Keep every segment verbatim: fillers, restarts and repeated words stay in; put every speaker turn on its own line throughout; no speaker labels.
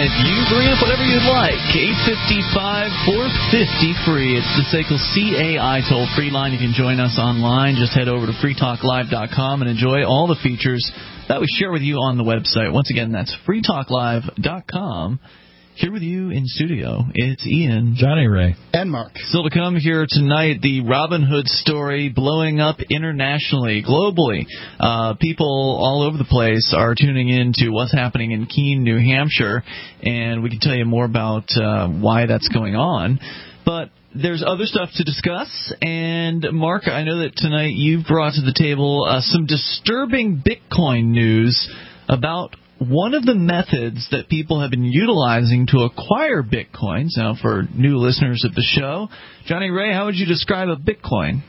tonight. You bring up whatever you'd like. eight five five, four five zero, free. It's the S A C L C A I toll-free line. You can join us online. Just head over to free talk live dot com and enjoy all the features that we share with you on the website. Once again, that's free talk live dot com. Here with you in studio, it's Ian,
Johnny Ray,
and Mark.
Still to come here tonight, the Robin Hood story blowing up internationally, globally. Uh, people all over the place are tuning in to what's happening in Keene, New Hampshire, and we can tell you more about uh, why that's going on. But there's other stuff to discuss, and Mark, I know that tonight you've brought to the table uh, some disturbing Bitcoin news about one of the methods that people have been utilizing to acquire Bitcoins. Now, for new listeners of the show, Johnny Ray, how would you describe a Bitcoin?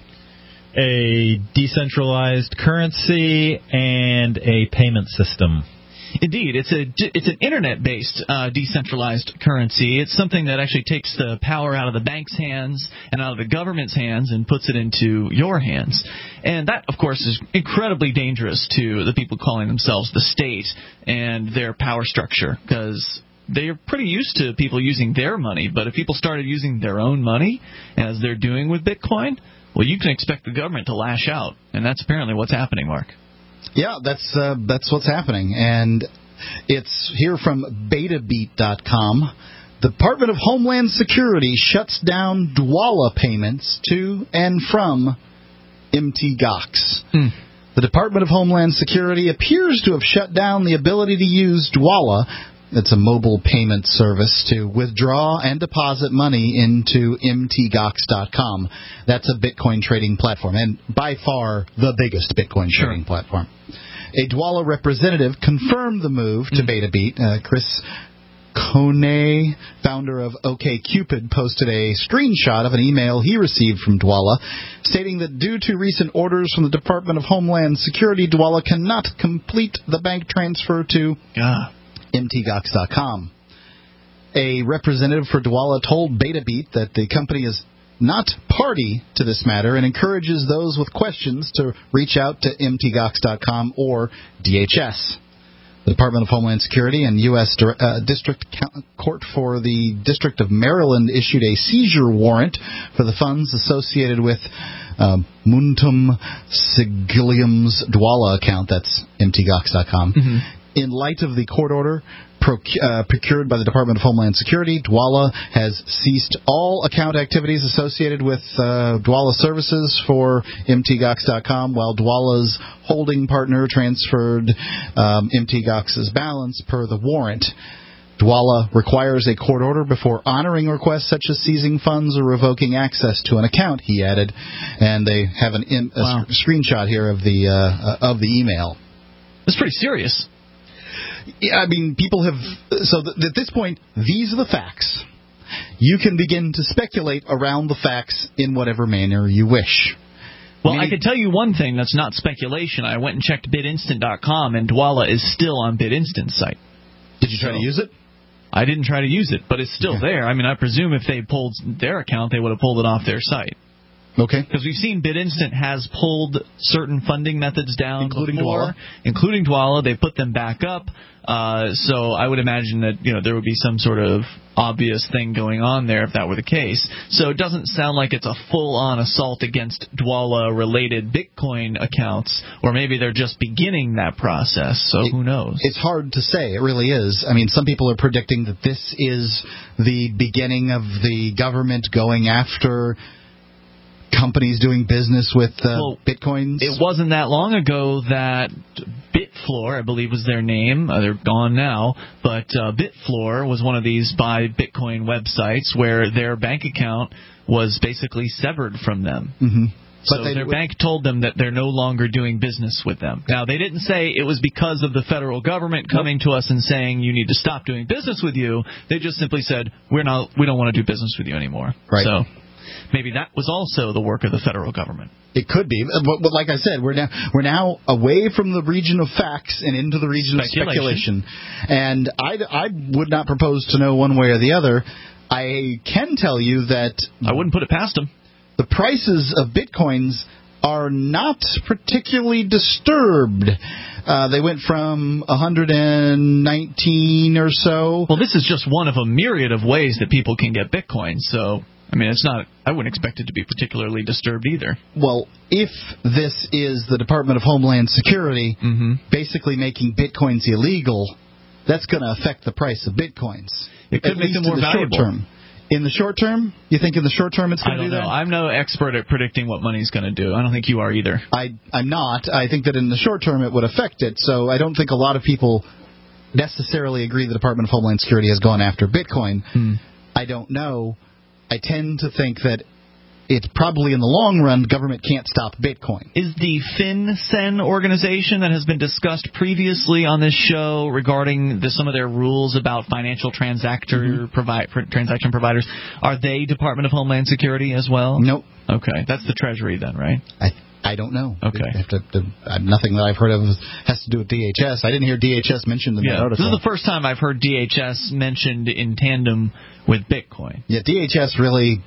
A decentralized currency and a payment system.
Indeed, it's a it's an internet-based uh, decentralized currency. It's something that actually takes the power out of the bank's hands and out of the government's hands and puts it into your hands. And that, of course, is incredibly dangerous to the people calling themselves the state and their power structure, because they're pretty used to people using their money. But if people started using their own money, as they're doing with Bitcoin, well, you can expect the government to lash out. And that's apparently what's happening, Mark.
Yeah, that's uh, that's what's happening, and it's here from beta beat dot com. The Department of Homeland Security shuts down Dwolla payments to and from M T Gox. Hmm. The Department of Homeland Security appears to have shut down the ability to use Dwolla. It's a mobile payment service to withdraw and deposit money into M T Gox dot com. That's a Bitcoin trading platform, and by far the biggest Bitcoin
sure.
trading platform. A Dwolla representative confirmed the move to mm. BetaBeat. Uh, Chris Kone, founder of OkCupid, posted a screenshot of an email he received from Dwolla, stating that due to recent orders from the Department of Homeland Security, Dwolla cannot complete the bank transfer to
Yeah.
M T Gox dot com. A representative for Dwolla told BetaBeat that the company is not party to this matter and encourages those with questions to reach out to M T Gox dot com or D H S. The Department of Homeland Security and U S Uh, District Court for the District of Maryland issued a seizure warrant for the funds associated with uh, Muntum Sigilium's Dwolla account. That's M T Gox dot com. Mm-hmm. In light of the court order proc- uh, procured by the Department of Homeland Security, Dwolla has ceased all account activities associated with uh, Dwolla services for M T Gox dot com, while Dwolla's holding partner transferred um, M T Gox's balance per the warrant. Dwolla requires a court order before honoring requests such as seizing funds or revoking access to an account, he added. And they have an in, a wow. sc- screenshot here of the uh, of the email.
That's pretty serious.
Yeah, I mean, people have... So th- at this point, these are the facts. You can begin to speculate around the facts in whatever manner you wish.
Well, I, mean, I can tell you one thing that's not speculation. I went and checked bit instant dot com, and Dwolla is still on BitInstant's site.
Did you try
so,
to use it?
I didn't try to use it, but it's still
yeah.
there. I mean, I presume if they pulled their account, they would have pulled it off their site.
Okay.
Because we've seen BitInstant has pulled certain funding methods down
including
before,
Dwolla.
Including Dwolla. They put them back up. Uh, so I would imagine that, you know, there would be some sort of obvious thing going on there if that were the case. So it doesn't sound like it's a full-on assault against Dwolla-related Bitcoin accounts, or maybe they're just beginning that process. So
it,
who knows?
It's hard to say. It really is. I mean, some people are predicting that this is the beginning of the government going after companies doing business with uh,
well,
Bitcoins.
It wasn't that long ago that Bitfloor, I believe was their name, uh, they're gone now, but uh, Bitfloor was one of these buy Bitcoin websites where their bank account was basically severed from them.
Mm-hmm.
So their w- bank told them that they're no longer doing business with them. Now, they didn't say it was because of the federal government coming nope. to us and saying you need to stop doing business with you. They just simply said, we're not, we don't want to do business with you anymore.
Right.
So maybe that was also the work of the federal government.
It could be, but, but like I said, we're now we're now away from the region of facts and into the region
speculation.
of speculation. And I, I would not propose to know one way or the other. I can tell you that
I wouldn't put it past them.
The prices of Bitcoins are not particularly disturbed. Uh, they went from one hundred nineteen or so.
Well, this is just one of a myriad of ways that people can get Bitcoin. So, I mean, it's not. I wouldn't expect it to be particularly disturbed either.
Well, if this is the Department of Homeland Security
mm-hmm.
basically making Bitcoins illegal, that's going to affect the price of Bitcoins.
It could
at
make
least
them more
in the
valuable.
Short term. In the short term? You think in the short term it's going to do that?
I don't know. I'm no expert at predicting what money's going to do. I don't think you are either.
I, I'm not. I think that in the short term it would affect it. So I don't think a lot of people necessarily agree the Department of Homeland Security has gone after Bitcoin.
Hmm.
I don't know. I tend to think that it's probably in the long run, government can't stop Bitcoin.
Is the FinCEN organization that has been discussed previously on this show regarding the, some of their rules about financial transactor mm-hmm. provi- transaction providers, are they Department of Homeland Security as well?
Nope.
Okay, that's the Treasury then, right?
I I don't know.
Okay.
I have to, to, uh, nothing that I've heard of has to do with D H S. I didn't hear D H S mentioned in
yeah,
the article.
This is the first time I've heard D H S mentioned in tandem with Bitcoin.
Yeah, D H S really...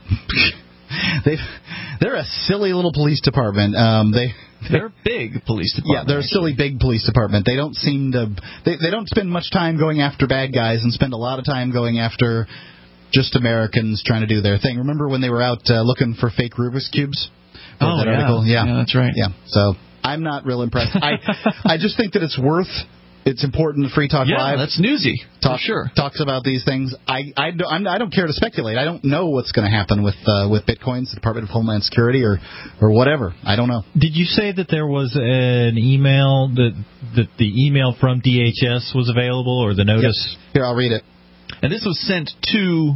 They, they're a silly little police department. Um, they
they're a big police department.
Yeah, they're a silly big police department. They don't seem to. They they don't spend much time going after bad guys and spend a lot of time going after just Americans trying to do their thing. Remember when they were out uh, looking for fake Rubik's cubes?
Oh
that
yeah.
article? yeah,
yeah, that's right.
Yeah, so I'm not real impressed. I I just think that it's worth. It's important. Free Talk
yeah,
Live.
That's newsy.
Talk,
for sure.
Talks about these things. I I, do, I'm, I don't care to speculate. I don't know what's going to happen with uh, with Bitcoins, the Department of Homeland Security, or or whatever. I don't know.
Did you say that there was an email that that the email from D H S was available, or the notice?
Yep. Here, I'll read it.
And this was sent to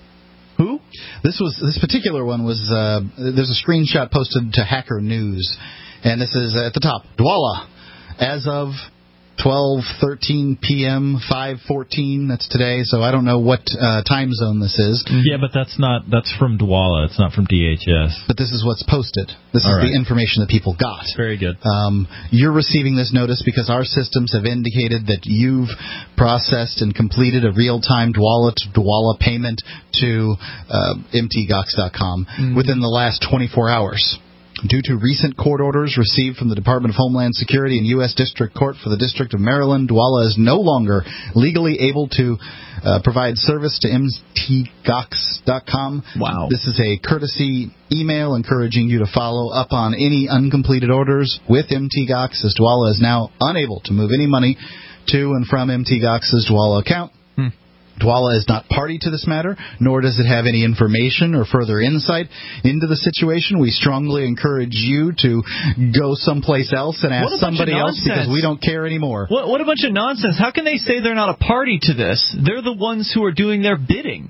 who?
This was this particular one was. Uh, there's a screenshot posted to Hacker News, and this is at the top. Dwolla, as of twelve thirteen p.m. five fourteen. That's today, so I don't know what uh, time zone this is.
Yeah, but that's not that's from Dwolla. It's not from D H S.
But this is what's posted. This
All
is
right.
the information that people got.
Very good.
Um, you're receiving this notice because our systems have indicated that you've processed and completed a real-time Dwolla to Dwolla payment to uh, M T Gox dot com mm-hmm. within the last twenty-four hours. Due to recent court orders received from the Department of Homeland Security and U S District Court for the District of Maryland, Dwolla is no longer legally able to uh, provide service to M T Gox dot com.
Wow.
This is a courtesy email encouraging you to follow up on any uncompleted orders with M T Gox, as Dwolla is now unable to move any money to and from M T Gox's Dwolla account.
Hmm.
Dwolla is not party to this matter, nor does it have any information or further insight into the situation. We strongly encourage you to go someplace else and ask somebody else because we don't care anymore.
What, what a bunch of nonsense. How can they say they're not a party to this? They're the ones who are doing their bidding.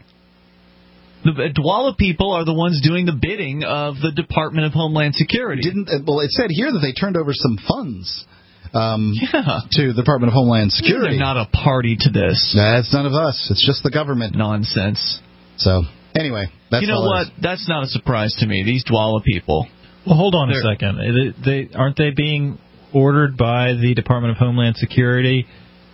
The Dwolla people are the ones doing the bidding of the Department of Homeland Security.
Didn't well, it said here that they turned over some funds. Um,
yeah.
to the Department of Homeland Security.
They're not a party to this.
That's none of us. It's just the government.
Nonsense.
So, anyway, that's
You know
all
what? That's not a surprise to me. These Dwolla people.
Well, hold on
They're,
a second. They, they aren't they being ordered by the Department of Homeland Security?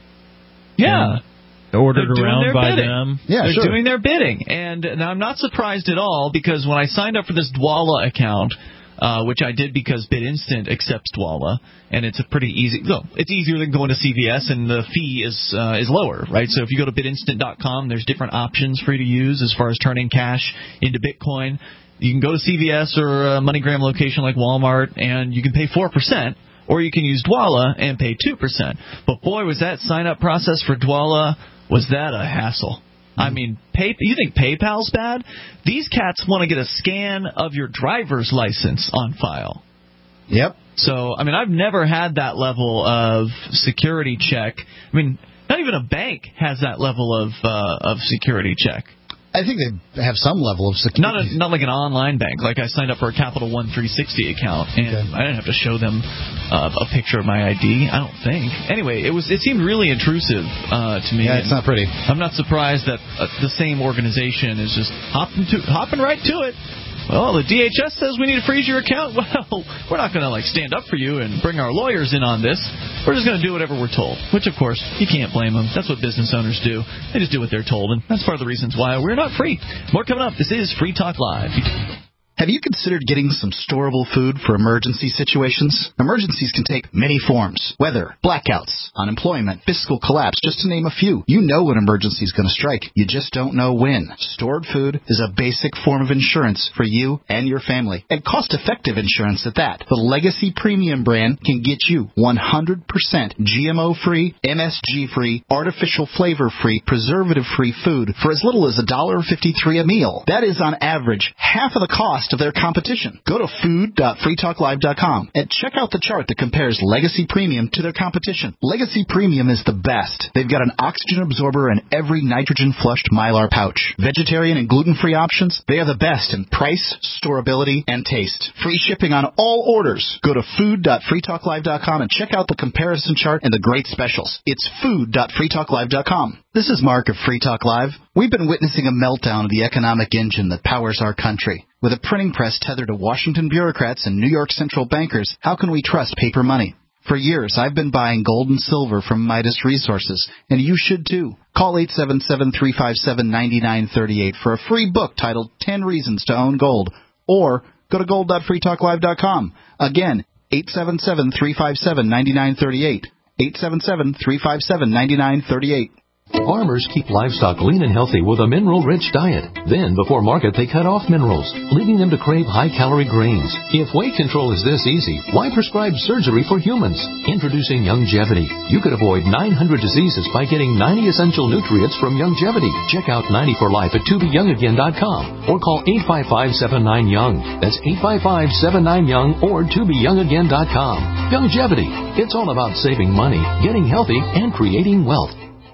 Yeah.
Ordered
They're
around by
bidding.
them?
Yeah,
They're
sure.
doing their bidding. And now I'm not surprised at all because when I signed up for this Dwolla account, Uh, which I did because BitInstant accepts Dwolla, and it's a pretty easy. No, it's easier than going to C V S, and the fee is uh, is lower, right? So if you go to bit instant dot com, there's different options for you to use as far as turning cash into Bitcoin. You can go to C V S or a MoneyGram location like Walmart, and you can pay four percent, or you can use Dwolla and pay two percent. But boy, was that sign-up process for Dwolla, was that a hassle. I mean, pay, you think PayPal's bad? These cats want to get a scan of your driver's license on file.
Yep.
So, I mean, I've never had that level of security check. I mean, not even a bank has that level of uh, of security check.
I think they have some level of security.
Not a, not like an online bank. Like I signed up for a Capital One three sixty account, and okay. I didn't have to show them uh, a picture of my I D. I don't think. Anyway, it was it seemed really intrusive uh, to me.
Yeah, it's not pretty.
I'm not surprised that uh, the same organization is just hopping to hopping right to it. Well, the D H S says we need to freeze your account. Well, we're not going to like stand up for you and bring our lawyers in on this. We're just going to do whatever we're told, which, of course, you can't blame them. That's what business owners do. They just do what they're told, and that's part of the reasons why we're not free. More coming up. This is Free Talk Live.
Have you considered getting some storable food for emergency situations? Emergencies can take many forms. Weather, blackouts, unemployment, fiscal collapse, just to name a few. You know when emergency is going to strike. You just don't know when. Stored food is a basic form of insurance for you and your family, and cost-effective insurance at that. The Legacy Premium brand can get you one hundred percent G M O-free, M S G-free, artificial flavor-free, preservative-free food for as little as one dollar fifty-three a meal. That is, on average, half of the cost of their competition. Go to food dot free talk live dot com and check out the chart that compares Legacy Premium to their competition. Legacy Premium is the best. They've got an oxygen absorber in every nitrogen-flushed Mylar pouch. Vegetarian and gluten-free options, they are the best in price, storability, and taste. Free shipping on all orders. Go to food dot free talk live dot com and check out the comparison chart and the great specials. It's food dot free talk live dot com. This is Mark of Free Talk Live. We've been witnessing a meltdown of the economic engine that powers our country. With a printing press tethered to Washington bureaucrats and New York central bankers, how can we trust paper money? For years, I've been buying gold and silver from Midas Resources, and you should too. Call eight seven seven, three five seven, nine nine three eight for a free book titled ten Reasons to Own Gold, or go to gold dot free talk live dot com. Again, eight seven seven, three five seven, nine nine three eight. eight seven seven, three five seven, nine nine three eight.
Farmers keep livestock lean and healthy with a mineral-rich diet. Then, before market, they cut off minerals, leading them to crave high-calorie grains. If weight control is this easy, why prescribe surgery for humans? Introducing Youngevity. You could avoid nine hundred diseases by getting ninety essential nutrients from Youngevity. Check out ninety for life at to be young again dot com or call eight five five, seven nine, young. That's eight five five, seven nine, young or to be young again dot com. Youngevity. It's all about saving money, getting healthy, and creating wealth.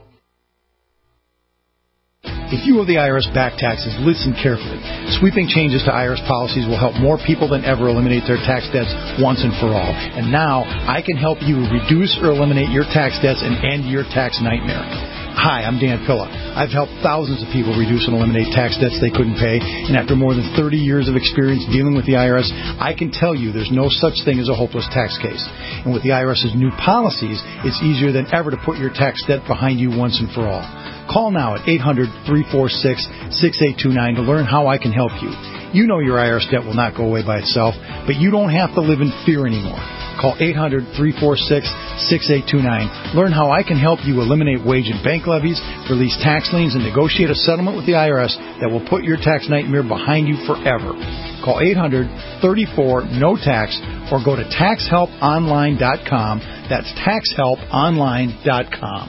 If you owe the I R S back taxes, listen carefully. Sweeping changes to I R S policies will help more people than ever eliminate their tax debts once and for all. And now, I can help you reduce or eliminate your tax debts and end your tax nightmare. Hi, I'm Dan Pilla. I've helped thousands of people reduce and eliminate tax debts they couldn't pay, and after more than thirty years of experience dealing with the I R S, I can tell you there's no such thing as a hopeless tax case. And with the I R S's new policies, it's easier than ever to put your tax debt behind you once and for all. Call now at eight hundred, three four six, six eight two nine to learn how I can help you. You know your I R S debt will not go away by itself, but you don't have to live in fear anymore. Call eight hundred, three four six, six eight two nine. Learn how I can help you eliminate wage and bank levies, release tax liens, and negotiate a settlement with the I R S that will put your tax nightmare behind you forever. Call eight hundred, three four, N O tax or go to tax help online dot com. That's tax help online dot com.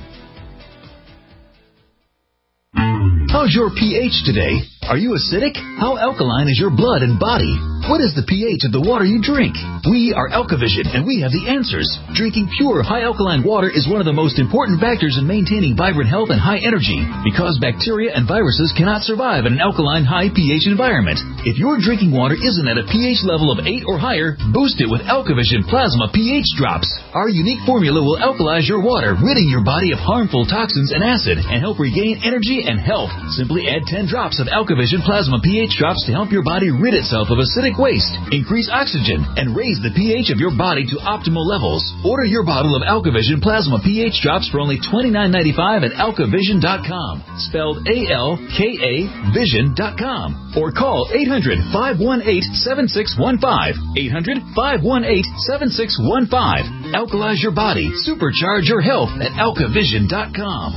How's your pH today? Are you acidic? How alkaline is your blood and body? What is the pH of the water you drink? We are Alkavision, and we have the answers. Drinking pure, high-alkaline water is one of the most important factors in maintaining vibrant health and high energy, because bacteria and viruses cannot survive in an alkaline, high pH environment. If your drinking water isn't at a pH level of eight or higher, boost it with Alkavision Plasma pH Drops. Our unique formula will alkalize your water, ridding your body of harmful toxins and acid, and help regain energy and health. Simply add ten drops of Alkavision Plasma pH Drops to help your body rid itself of acidic waste, increase oxygen, and raise the pH of your body to optimal levels. Order your bottle of Alkavision Plasma pH Drops for only twenty-nine ninety-five at alkavision dot com, spelled A L K A vision dot com, or call eight hundred, five one eight, seven six one five, eight hundred, five one eight, seven six one five. Alkalize your body, supercharge your health at alkavision dot com.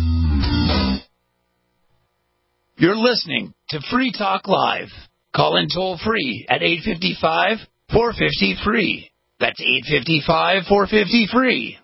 You're listening to Free Talk Live. Call in toll free at eight five five, four five zero, free. That's eight five five, four five zero, free.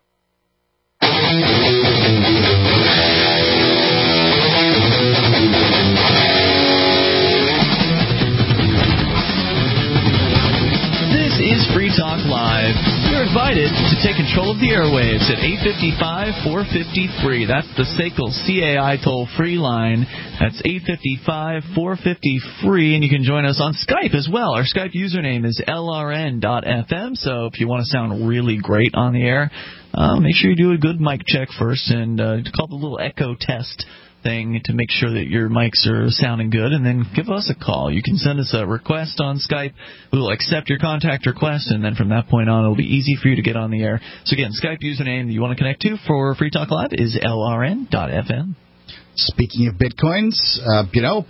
This is Free Talk Live. You're invited to take control of the airwaves at eight five five, four five zero, free. That's the S A C L C A I toll-free line. That's eight five five, four five zero, free, and you can join us on Skype as well. Our Skype username is L R N dot F M, so if you want to sound really great on the air, uh, make sure you do a good mic check first and uh, call the little echo test thing to make sure that your mics are sounding good, and then give us a call. You can send us a request on Skype. We will accept your contact request, and then from that point on, it'll be easy for you to get on the air. So again, Skype username that you want to connect to for Free Talk Live is L R N dot F M.
Speaking of bitcoins, uh, you know,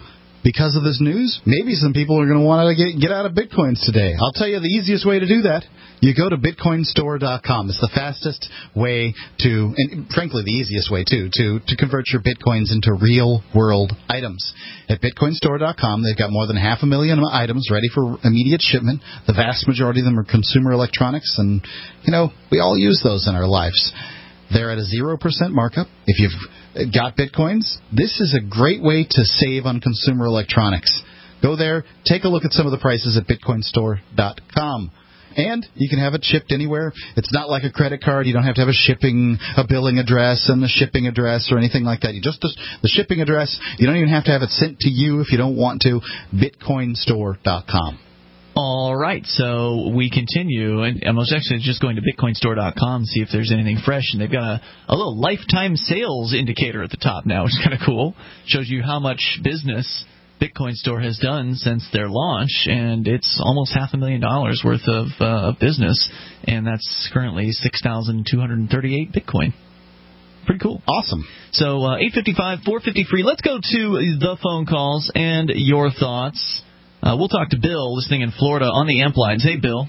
because of this news, maybe some people are going to want to get, get out of Bitcoins today. I'll tell you the easiest way to do that. You go to bitcoin store dot com. It's the fastest way to, and frankly the easiest way too, to, to convert your Bitcoins into real-world items. At bitcoin store dot com, they've got more than half a million items ready for immediate shipment. The vast majority of them are consumer electronics, and, you know, we all use those in our lives. They're at a zero percent markup. If you've got Bitcoins, this is a great way to save on consumer electronics. Go there, take a look at some of the prices at bitcoin store dot com. And you can have it shipped anywhere. It's not like a credit card. You don't have to have a shipping, a billing address and a shipping address or anything like that. You just the shipping address. You don't even have to have it sent to you if you don't want to. bitcoin store dot com.
All right, so we continue, and I was actually just going to bitcoin store dot com to see if there's anything fresh, and they've got a, a little lifetime sales indicator at the top now, which is kind of cool. Shows you how much business Bitcoin Store has done since their launch, and it's almost half a million dollars worth of uh, business, and that's currently six thousand two hundred thirty-eight Bitcoin. Pretty cool.
Awesome.
So uh, eight fifty-five, four fifty free. Let's go to the phone calls and your thoughts. Uh, we'll talk to Bill, listening in Florida on the amp lines. Hey, Bill.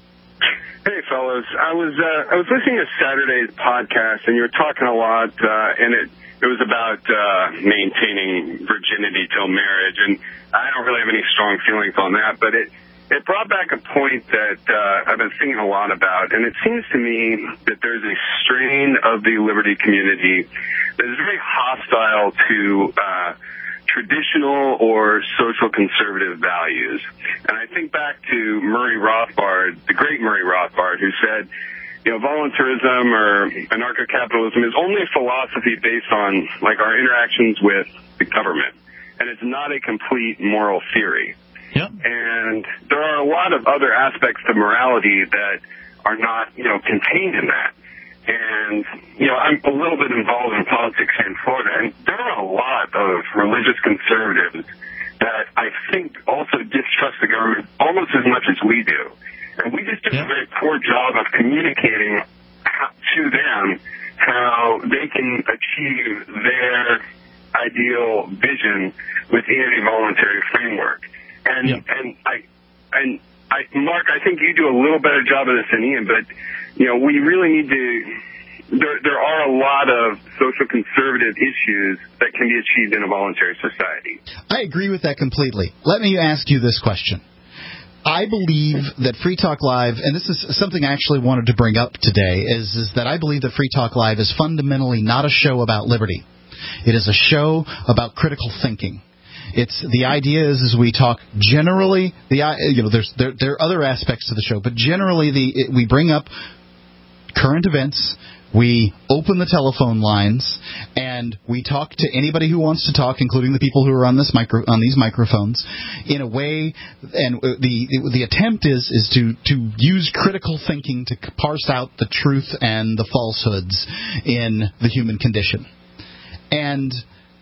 Hey, fellas. I was uh, I was listening to Saturday's podcast, and you were talking a lot, uh, and it it was about uh, maintaining virginity till marriage, and I don't really have any strong feelings on that, but it it brought back a point that uh, I've been thinking a lot about, and it seems to me that there's a strain of the liberty community that is very hostile to uh, traditional or social conservative values. And I think back to Murray Rothbard, the great Murray Rothbard, who said, you know, voluntarism or anarcho-capitalism is only a philosophy based on, like, our interactions with the government. And it's not a complete moral theory.
Yep.
And there are a lot of other aspects to morality that are not, you know, contained in that. And, you know, I'm a little bit involved in politics here in Florida, and there are a lot of religious conservatives that I think also distrust the government almost as much as we do. And we just do yeah. a very poor job of communicating to them how they can achieve their ideal vision within a voluntary framework. And yeah. and I and I Mark, I think you do a little better job of this than Ian, but you know, we really need to there there are a lot of social conservative issues that can be achieved in a voluntary society.
I agree with that completely. Let me ask you this question. I believe that Free Talk Live, and this is something I actually wanted to bring up today, is, is that I believe that Free Talk Live is fundamentally not a show about liberty. It is a show about critical thinking. It's the idea is, is we talk generally, the you know, there's there, there are other aspects to the show, but generally the it, we bring up current events. We open the telephone lines, and we talk to anybody who wants to talk, including the people who are on this micro on these microphones, in a way. And the the attempt is is to to use critical thinking to parse out the truth and the falsehoods in the human condition. And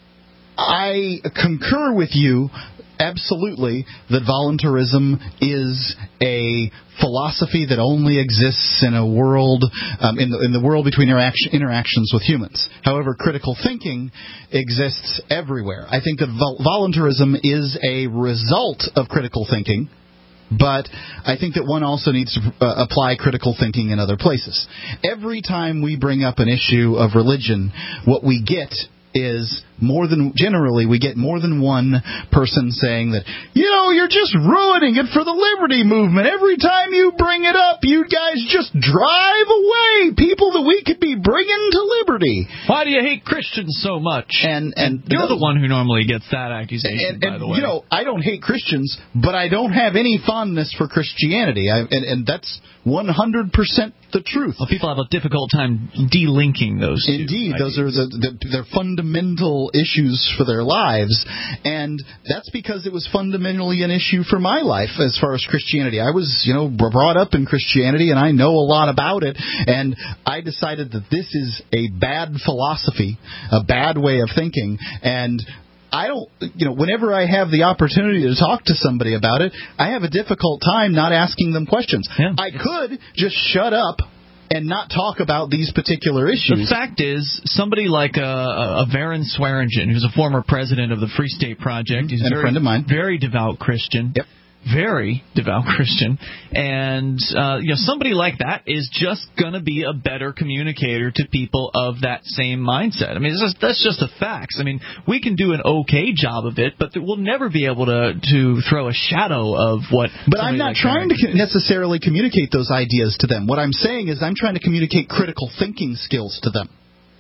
I concur with you absolutely that voluntarism is a philosophy that only exists in a world um, in the in the world between interaction, interactions with humans. However, critical thinking exists everywhere. I think that vol- voluntarism is a result of critical thinking, but I think that one also needs to uh, apply critical thinking in other places. Every time we bring up an issue of religion, what we get is more than generally we get more than one person saying that, you know, you're just ruining it for the liberty movement. Every time you bring it up, you guys just drive away people that we could be bringing to liberty.
Why do you hate Christians so much?
And and
you're the one who normally gets that accusation,
and, and,
by the way.
You know, I don't hate Christians, but I don't have any fondness for Christianity, I, and, and that's one hundred percent the truth.
Well, people have a difficult time delinking those two.
Indeed,
ideas.
those are the, the they're fundamental issues for their lives, and that's because it was fundamentally an issue for my life as far as Christianity. I was, you know, brought up in Christianity, and I know a lot about it, and I decided that this is a bad philosophy, a bad way of thinking, and I don't, you know, whenever I have the opportunity to talk to somebody about it, I have a difficult time not asking them questions.
Yeah.
I could just shut up and not talk about these particular issues.
The fact is, somebody like a, a Varen Swearingen, who's a former president of the Free State Project, he's
and
very,
a friend of mine,
very devout Christian.
Yep.
Very devout Christian, and uh, you know somebody like that is just going to be a better communicator to people of that same mindset. I mean, it's just, that's just the facts. I mean, we can do an okay job of it, but we'll never be able to to throw a shadow of what.
But I'm not
like
trying
that.
to necessarily communicate those ideas to them. What I'm saying is I'm trying to communicate critical thinking skills to them.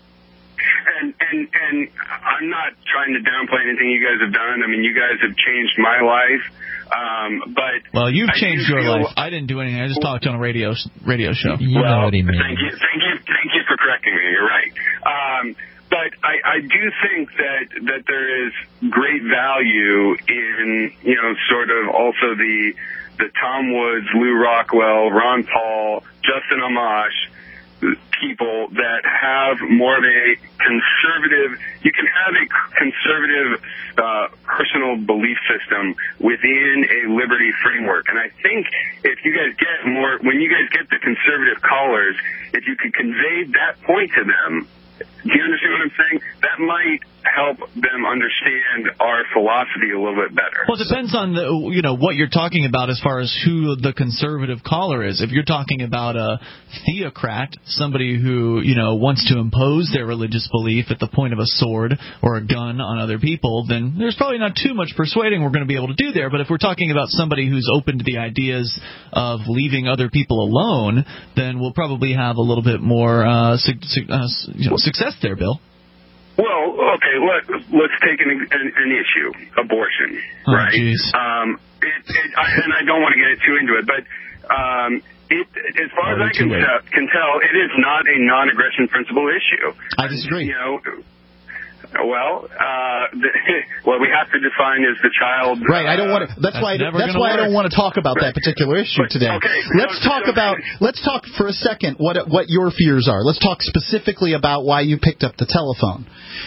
And, and and I'm not trying to downplay anything you guys have done. I mean, you guys have changed my life. Um, but
well, you've
I
changed your
feel,
life. I didn't do anything. I just talked on a radio radio show.
You
well,
know what he means.
Thank you, thank you, thank you for correcting me. You're right. Um, but I, I do think that that there is great value in you know sort of also the the Tom Woods, Lou Rockwell, Ron Paul, Justin Amash people that have more of a conservative, you can have a conservative uh, personal belief system within a liberty framework. And I think if you guys get more, when you guys get the conservative callers, if you could convey that point to them, do you understand what I'm saying? That might help them understand our philosophy a little bit better.
Well, it depends on the, you know what you're talking about as far as who the conservative caller is. If you're talking about a theocrat, somebody who you know wants to impose their religious belief at the point of a sword or a gun on other people, then there's probably not too much persuading we're going to be able to do there. But if we're talking about somebody who's open to the ideas of leaving other people alone, then we'll probably have a little bit more uh, su- su- uh, you know, success there, Bill.
Well, okay, let, let's take an, an, an issue, abortion,
oh,
right?
Geez.
Um, it, it, I, and I don't want to get too into it, but um, it, as far
oh,
as I can, tell, can tell, it is not a non-aggression principle issue.
I disagree.
You know, well, uh, the, what we have to define is the child.
Right. I don't want to. That's,
that's
why. That's why
work.
I don't want to talk about
right.
that particular issue
but,
today.
Okay.
Let's
no,
talk
no,
about. Let's talk for a second. What what your fears are. Let's talk specifically about why you picked up the telephone.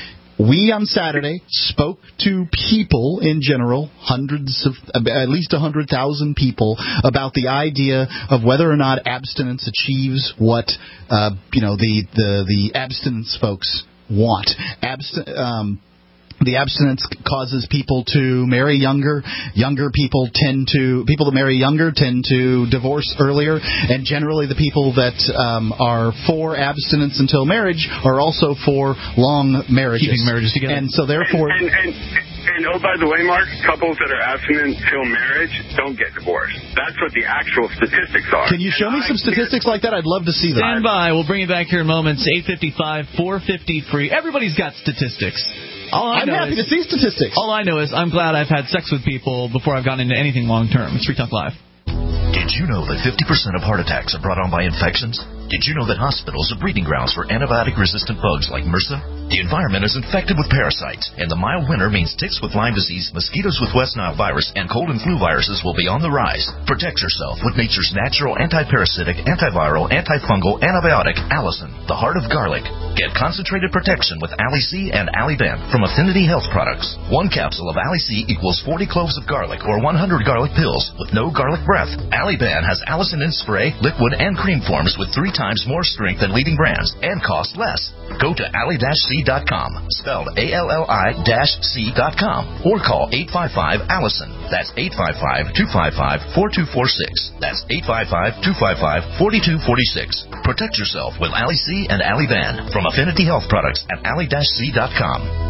We on Saturday spoke to people in general, hundreds of, at least one hundred thousand people, about the idea of whether or not abstinence achieves what uh, you know the the the abstinence folks want. Abst- um, The abstinence causes people to marry younger. Younger people tend to people that marry younger tend to divorce earlier, and generally the people that um, are for abstinence until marriage are also for long marriages,
keeping marriages together.
And so therefore,
and, and, and, and oh, by the way, Mark, couples that are abstinent until marriage don't get divorced. That's what the actual statistics are.
Can you show me some statistics like that? I'd love to see that.
Stand by. We'll bring you back here in moments. eight fifty-five, four fifty free. Everybody's got statistics. All I
I'm
know
happy
is,
to see statistics.
All I know is I'm glad I've had sex with people before I've gotten into anything long term. It's Free Talk Live.
Did you know that fifty percent of heart attacks are brought on by infections? Did you know that hospitals are breeding grounds for antibiotic-resistant bugs like MRSA? The environment is infected with parasites, and the mild winter means ticks with Lyme disease, mosquitoes with West Nile virus, and cold and flu viruses will be on the rise. Protect yourself with nature's natural anti-parasitic, antiviral, antifungal antibiotic, Allison, the heart of garlic. Get concentrated protection with Ali-C and Ali-Ben from Affinity Health Products. One capsule of Ali-C equals forty cloves of garlic or one hundred garlic pills with no garlic breath. Ali-Ben has Allison in spray, liquid, and cream forms with three times more strength than leading brands and cost less. Go to alli c dot com, spelled A L L I C dot com, or call eight five five Allison. That's eight five five, two five five, four two four six. That's eight five five, two five five, four two four six. Protect yourself with Ali-C and Ali-Ben from Affinity Health Products at alli c dot com.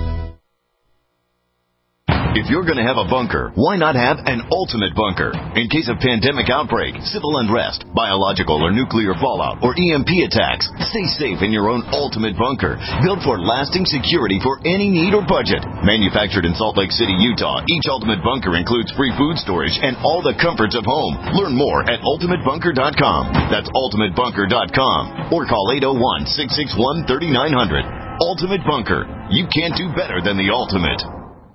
If you're going to have a bunker, why not have an ultimate bunker? In case of pandemic outbreak, civil unrest, biological or nuclear fallout, or E M P attacks, stay safe in your own ultimate bunker, built for lasting security for any need or budget. Manufactured in Salt Lake City, Utah, each ultimate bunker includes free food storage and all the comforts of home. Learn more at ultimate bunker dot com. That's ultimate bunker dot com. Or call eight oh one, six six one, three nine zero zero. Ultimate Bunker. You can't do better than the ultimate.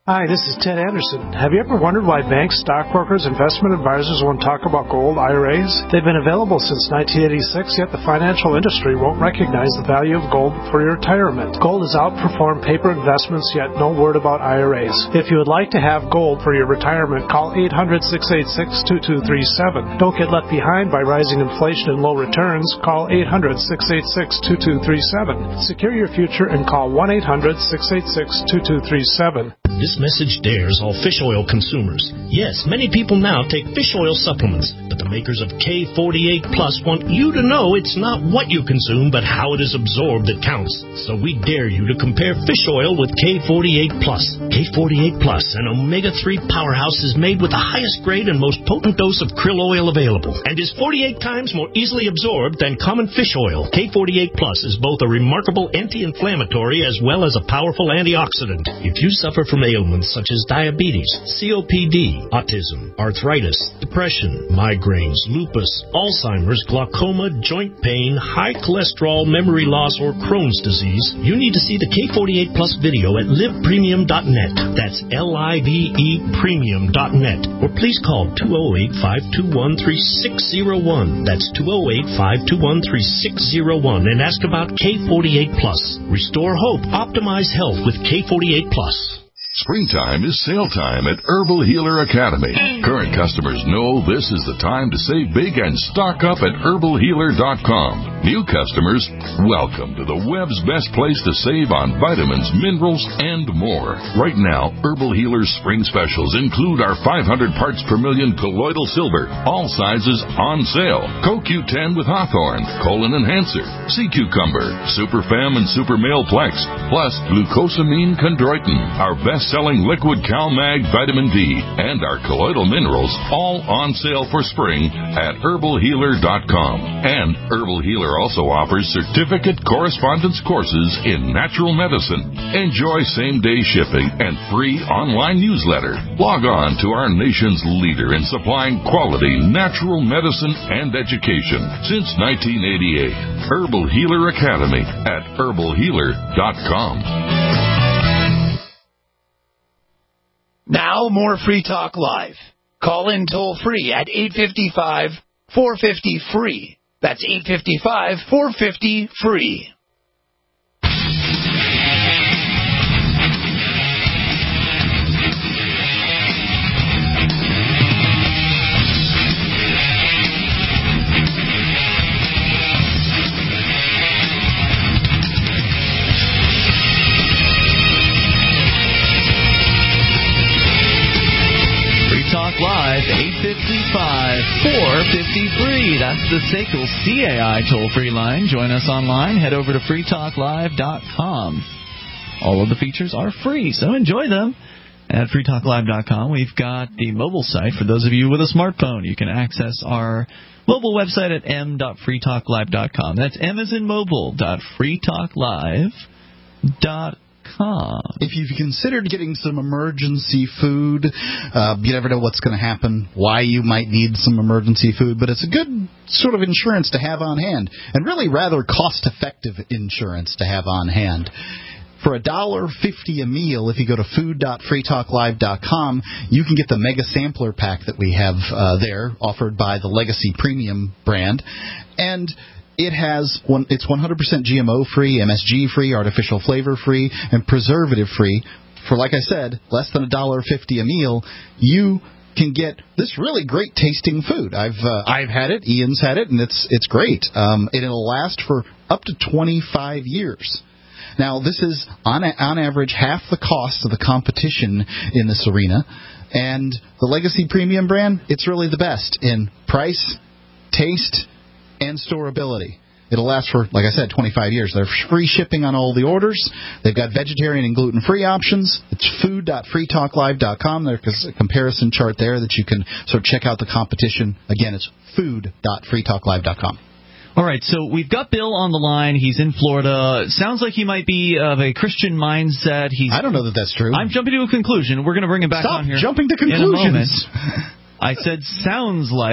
Hi, this is Ted Anderson. Have you ever wondered why banks, stockbrokers, investment advisors won't talk about gold I R As? They've been available since nineteen eighty-six, yet the financial industry won't recognize the value of gold for your retirement. Gold has outperformed paper investments, yet no word about I R As. If you would like to have gold for your retirement, call eight hundred, six eight six, two two three seven. Don't get left behind by rising inflation and low returns. Call eight hundred, six eight six, two two three seven. Secure your future and call one eight hundred, six eight six, two two three seven.
This message dares all fish oil consumers. Yes, many people now take fish oil supplements, but the makers of K forty-eight Plus want you to know it's not what you consume, but how it is absorbed that counts. So we dare you to compare fish oil with K forty-eight Plus. K forty-eight Plus, an omega three powerhouse, is made with the highest grade and most potent dose of krill oil available, and is forty-eight times more easily absorbed than common fish oil. K forty-eight Plus is both a remarkable anti-inflammatory as well as a powerful antioxidant. If you suffer from ailments such as diabetes, C O P D, autism, arthritis, depression, migraines, lupus, Alzheimer's, glaucoma, joint pain, high cholesterol, memory loss, or Crohn's disease, you need to see the K forty-eight Plus video at live premium dot net. That's L I V E premium dot net. Or please call two oh eight, five two one, three six oh one. That's two oh eight, five two one, three six oh one and ask about K forty-eight Plus. Restore hope, optimize health with K forty-eight Plus.
Springtime is sale time at Herbal Healer Academy. Current customers know this is the time to save big and stock up at herbal healer dot com. New customers, welcome to the web's best place to save on vitamins, minerals, and more. Right now, Herbal Healer's spring specials include our five hundred parts per million colloidal silver, all sizes on sale. Co Q ten with Hawthorne, Colon Enhancer, Sea Cucumber, Super Fem and Super Male Plex, plus glucosamine chondroitin, our best selling liquid CalMag vitamin D, and our colloidal minerals, all on sale for spring at herbal healer dot com. And Herbal Healer also offers certificate correspondence courses in natural medicine. Enjoy same-day shipping and free online newsletter. Log on to our nation's leader in supplying quality natural medicine and education since nineteen eighty-eight. Herbal Healer Academy at herbal healer dot com.
Now, more Free Talk Live. Call in toll-free at eight five five, four five zero, free. That's eight five five, four five zero, free.
Live, eight five five, four five zero, free. That's the S A C L C A I toll-free line. Join us online. Head over to free talk live dot com. All of the features are free, so enjoy them. At free talk live dot com, we've got the mobile site. For those of you with a smartphone, you can access our mobile website at m dot free talk live dot com. That's M as in mobile, dot free talk live dot com.
If you've considered getting some emergency food, uh, you never know what's going to happen, why you might need some emergency food, but it's a good sort of insurance to have on hand, and really rather cost-effective insurance to have on hand. For one dollar fifty a meal, if you go to food dot free talk live dot com, you can get the Mega Sampler Pack that we have uh, there, offered by the Legacy Premium brand, and it has one. It's one hundred percent G M O-free, M S G-free, artificial flavor-free, and preservative-free. For, like I said, less than one dollar fifty a meal, you can get this really great tasting food. I've uh, I've had it, Ian's had it, and it's it's great. Um, it'll last for up to twenty-five years. Now, this is on a, on average half the cost of the competition in this arena, and the Legacy Premium brand, it's really the best in price, taste, and storability. It'll last for, like I said, twenty-five years. They're free shipping on all the orders. They've got vegetarian and gluten-free options. It's food dot free talk live dot com. There's a comparison chart there that you can sort of check out the competition. Again, it's food dot free talk live dot com.
All right, so we've got Bill on the line. He's in Florida. Sounds like he might be of a Christian mindset. He's,
I don't know that that's true.
I'm jumping to a conclusion. We're going to bring him back
Stop
on here
jumping to conclusions.
in a moment. I said sounds like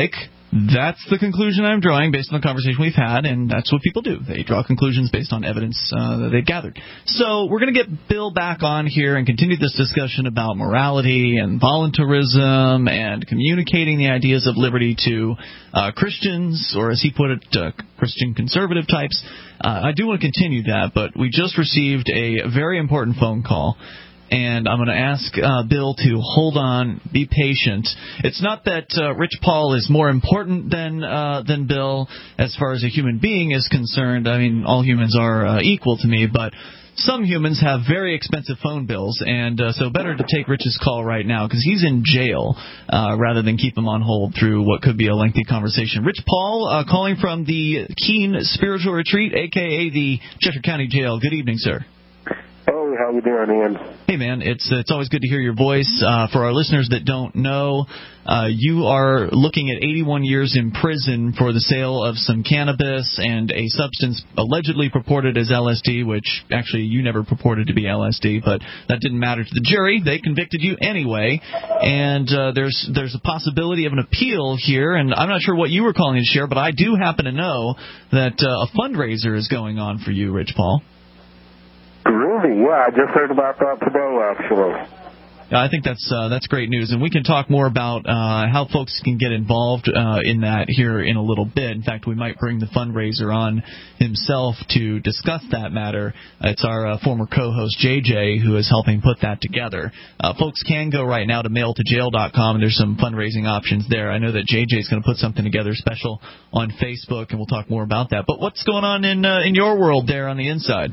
That's the conclusion I'm drawing based on the conversation we've had, and that's what people do. They draw conclusions based on evidence uh, that they've gathered. So we're going to get Bill back on here and continue this discussion about morality and voluntarism and communicating the ideas of liberty to uh, Christians, or as he put it, uh, Christian conservative types. Uh, I do want to continue that, but we just received a very important phone call. And I'm going to ask uh, Bill to hold on, be patient. It's not that uh, Rich Paul is more important than uh, than Bill as far as a human being is concerned. I mean, all humans are uh, equal to me, but some humans have very expensive phone bills, and uh, so better to take Rich's call right now because he's in jail uh, rather than keep him on hold through what could be a lengthy conversation. Rich Paul uh, calling from the Keene Spiritual Retreat, a k a the Cheshire County Jail. Good evening, sir.
Hey, how you doing, Ian?
Hey, man, it's it's always good to hear your voice. Uh, for our listeners that don't know, uh, you are looking at eighty-one years in prison for the sale of some cannabis and a substance allegedly purported as L S D, which actually you never purported to be L S D, but that didn't matter to the jury. They convicted you anyway, and uh, there's there's a possibility of an appeal here, and I'm not sure what you were calling to share, but I do happen to know that uh, a fundraiser is going on for you, Rich Paul.
Really? Yeah, I just heard about that today, actually.
I think that's uh, that's great news, and we can talk more about uh, how folks can get involved uh, in that here in a little bit. In fact, we might bring the fundraiser on himself to discuss that matter. It's our uh, former co-host J J who is helping put that together. Uh, folks can go right now to mail to jail dot com, and there's some fundraising options there. I know that J J is going to put something together special on Facebook, and we'll talk more about that. But what's going on in uh, in your world there on the inside?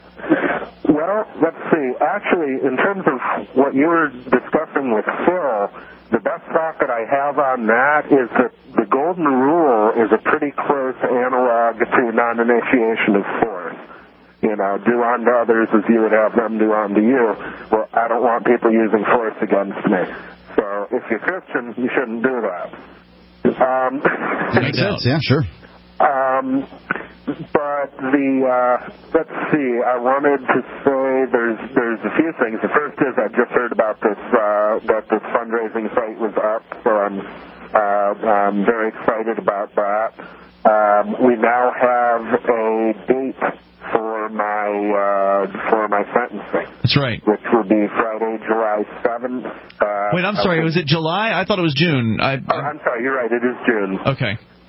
Well, let's see. Actually, in terms of what you were discussing with Phil, the best thought that I have on that is that the golden rule is a pretty close analog to non-initiation of force. You know, do unto others as you would have them do unto you. Well, I don't want people using force against me. So if you're Christian, you shouldn't do that. Um,
Makes sense, yeah, sure.
Um, but the, uh, let's see, I wanted to say there's there's a few things. The first is I just heard about this, uh, that this fundraising site was up, so I'm, uh, I'm very excited about that. Um, we now have a date for my, uh, for my sentencing.
That's right.
Which will be Friday, July seventh. Uh,
Wait, I'm sorry, was it July? I thought it was June. I,
oh, I'm sorry, you're right, it is June.
Okay.